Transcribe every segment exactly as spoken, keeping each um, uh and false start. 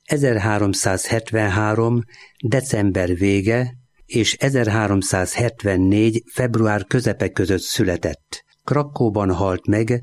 ezerháromszázhetvenhárom. december vége és ezerháromszázhetvennégy. február közepe között született. Krakkóban halt meg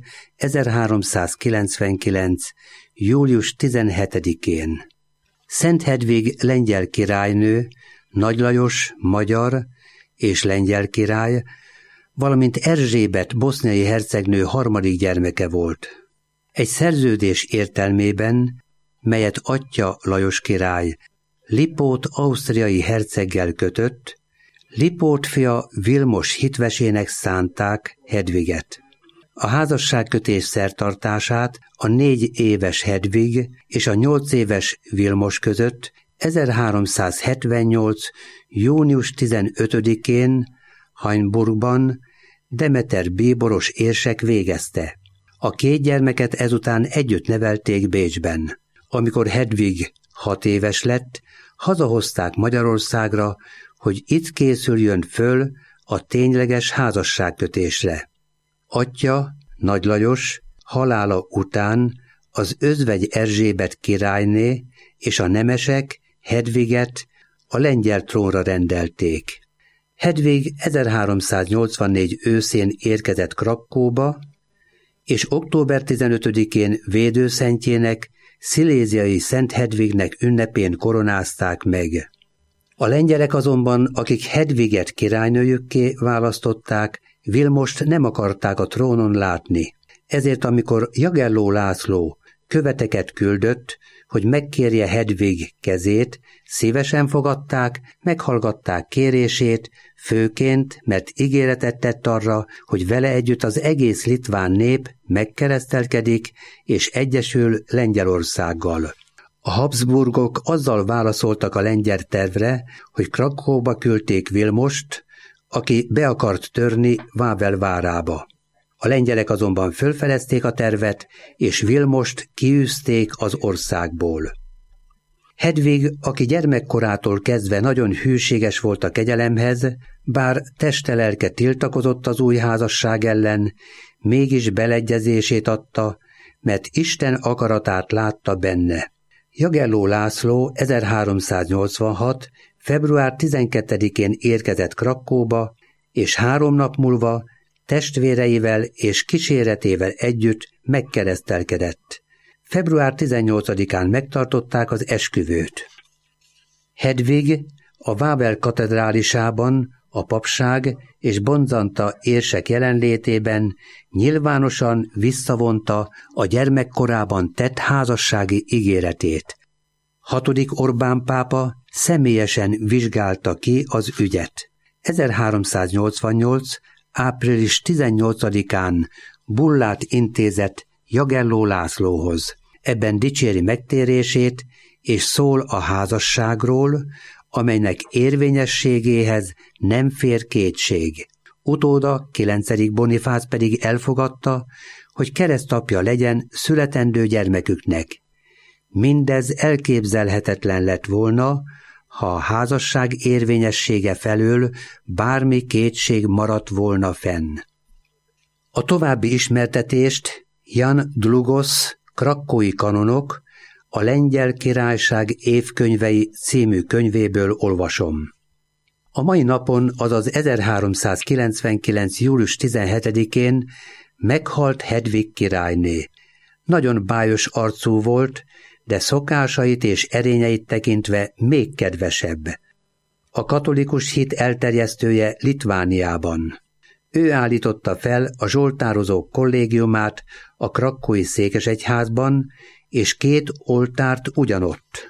ezerháromszázkilencvenkilenc. július tizenhetedikén. Szent Hedvig lengyel királynő, Nagy Lajos magyar és lengyel király, valamint Erzsébet boszniai hercegnő harmadik gyermeke volt. Egy szerződés értelmében, melyet atyja Lajos király Lipót ausztriai herceggel kötött, Lipót fia Vilmos hitvesének szánták Hedviget. A házasságkötés szertartását a négy éves Hedvig és a nyolc éves Vilmos között ezerháromszázhetvennyolc. június tizenötödikén Hainburgban Demeter bíboros érsek végezte. A két gyermeket ezután együtt nevelték Bécsben. Amikor Hedvig hat éves lett, hazahozták Magyarországra, hogy itt készüljön föl a tényleges házasságkötésre. Atyja, Nagy Lajos halála után az özvegy Erzsébet királyné és a nemesek Hedviget a lengyel trónra rendelték. Hedvig ezerháromszáznyolcvannégy őszén érkezett Krakkóba, és október tizenötödikén védőszentjének, sziléziai Szent Hedvignek ünnepén koronázták meg. A lengyelek azonban, akik Hedviget királynőjükké választották, Vilmost nem akarták a trónon látni. Ezért amikor Jagelló László követeket küldött, hogy megkérje Hedvig kezét, szívesen fogadták, meghallgatták kérését, főként, mert ígéretet tett arra, hogy vele együtt az egész litván nép megkeresztelkedik és egyesül Lengyelországgal. A Habsburgok azzal válaszoltak a lengyel tervre, hogy Krakkóba küldték Vilmost, aki be akart törni Wawel várába. A lengyelek azonban fölfelezték a tervet, és Vilmost kiűzték az országból. Hedvig, aki gyermekkorától kezdve nagyon hűséges volt a kegyelemhez, bár teste-lelke tiltakozott az új házasság ellen, mégis beleegyezését adta, mert Isten akaratát látta benne. Jagelló László ezerháromszáznyolcvanhat. február tizenkettedikén érkezett Krakkóba, és három nap múlva testvéreivel és kíséretével együtt megkeresztelkedett. február tizennyolcadikán megtartották az esküvőt. Hedvig a Wawel katedrálisában a papság és Bonzanta érsek jelenlétében nyilvánosan visszavonta a gyermekkorában tett házassági ígéretét. Hatodik Orbán pápa személyesen vizsgálta ki az ügyet. ezerháromszáznyolcvannyolc. április tizennyolcadikán bullát intézett Jagelló Lászlóhoz. Ebben dicséri megtérését, és szól a házasságról, amelynek érvényességéhez nem fér kétség. Utóda, kilencedik Bonifác pedig elfogadta, hogy keresztapja legyen születendő gyermeküknek. Mindez elképzelhetetlen lett volna, ha a házasság érvényessége felől bármi kétség maradt volna fenn. A további ismertetést Jan Dlugosz, krakkói kanonok, a Lengyel Királyság évkönyvei című könyvéből olvasom. A mai napon, azaz ezerháromszázkilencvenkilenc. július tizenhetedikén meghalt Hedvig királyné. Nagyon bájos arcú volt, de szokásait és erényeit tekintve még kedvesebb. A katolikus hit elterjesztője Litvániában. Ő állította fel a zsoltározók kollégiumát a krakkói székesegyházban, és két oltárt ugyanott.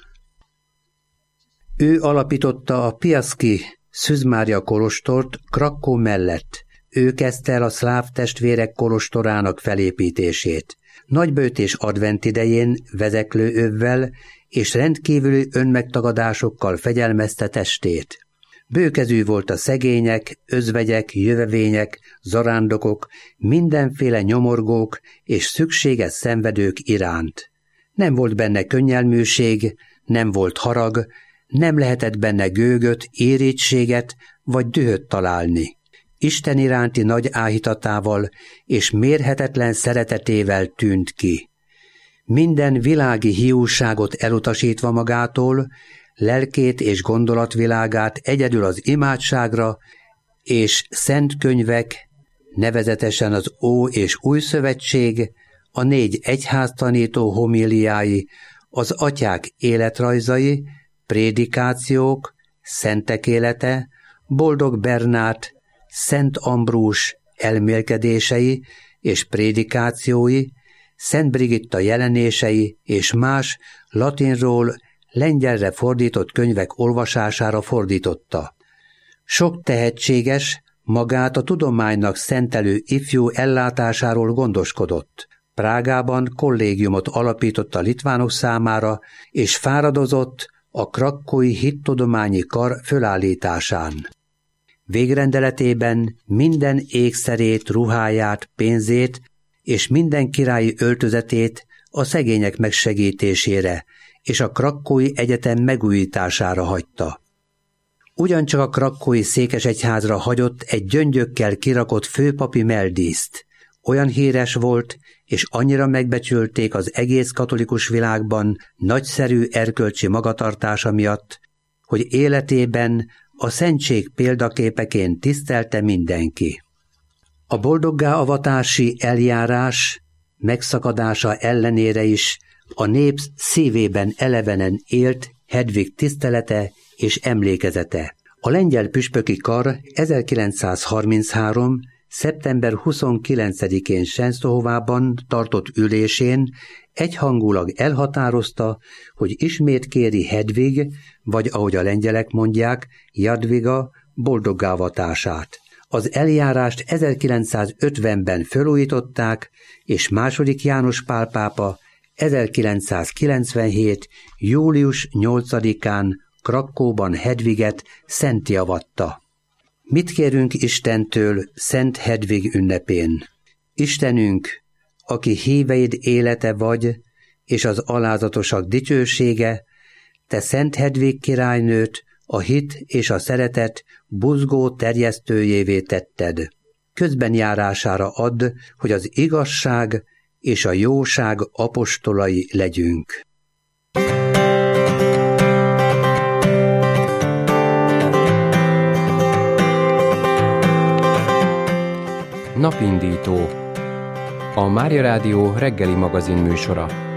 Ő alapította a Piaszki Szűz Mária kolostort Krakkó mellett. Ő kezdte el a szláv testvérek kolostorának felépítését. Nagyböjt és advent idején vezeklőövvel és rendkívüli önmegtagadásokkal fegyelmezte testét. Bőkezű volt a szegények, özvegyek, jövevények, zarándokok, mindenféle nyomorgók és szükséges szenvedők iránt. Nem volt benne könnyelműség, nem volt harag, nem lehetett benne gőgöt, irítséget vagy dühöt találni. Isten iránti nagy áhítatával és mérhetetlen szeretetével tűnt ki. minden világi hiúságot elutasítva magától, lelkét és gondolatvilágát egyedül az imádságra és szent könyvek, nevezetesen az Ó és Új Szövetség, a négy egyháztanító homíliái, az atyák életrajzai, prédikációk, szentek élete, Boldog Bernát, Szent Ambrus elmélkedései és prédikációi, Szent Brigitta jelenései és más latinról lengyelre fordított könyvek olvasására fordította. Sok tehetséges, magát a tudománynak szentelő ifjú ellátásáról gondoskodott. Prágában kollégiumot alapított a litvánok számára, és fáradozott a krakkói hittudományi kar fölállításán. Végrendeletében minden ékszerét, ruháját, pénzét és minden királyi öltözetét a szegények megsegítésére és a krakkói egyetem megújítására hagyta. Ugyancsak a krakkói székesegyházra hagyott egy gyöngyökkel kirakott főpapi melldíszt. Olyan híres volt, és annyira megbecsülték az egész katolikus világban nagyszerű erkölcsi magatartása miatt, hogy életében a szentség példaképeként tisztelte mindenki. A boldoggá avatási eljárás megszakadása ellenére is a nép szívében elevenen élt Hedvig tisztelete és emlékezete. A lengyel püspöki kar ezerkilencszázharminchárom. szeptember huszonkilencedikén Częstochowában tartott ülésén egyhangulag elhatározta, hogy ismét kéri Hedvig, vagy ahogy a lengyelek mondják, Jadwiga boldoggávatását. Az eljárást ezerkilencszázötvenben felújították, és második János Pál pápa ezerkilencszázkilencvenhét. július nyolcadikán Krakkóban Hedviget szentjavatta. Mit kérünk Istentől Szent Hedvig ünnepén? Istenünk, aki híveid élete vagy, és az alázatosak dicsősége, te Szent Hedvig királynőt a hit és a szeretet buzgó terjesztőjévé tetted. Közbenjárására add, hogy az igazság és a jóság apostolai legyünk. Napindító. A Mária Rádió reggeli magazin műsora.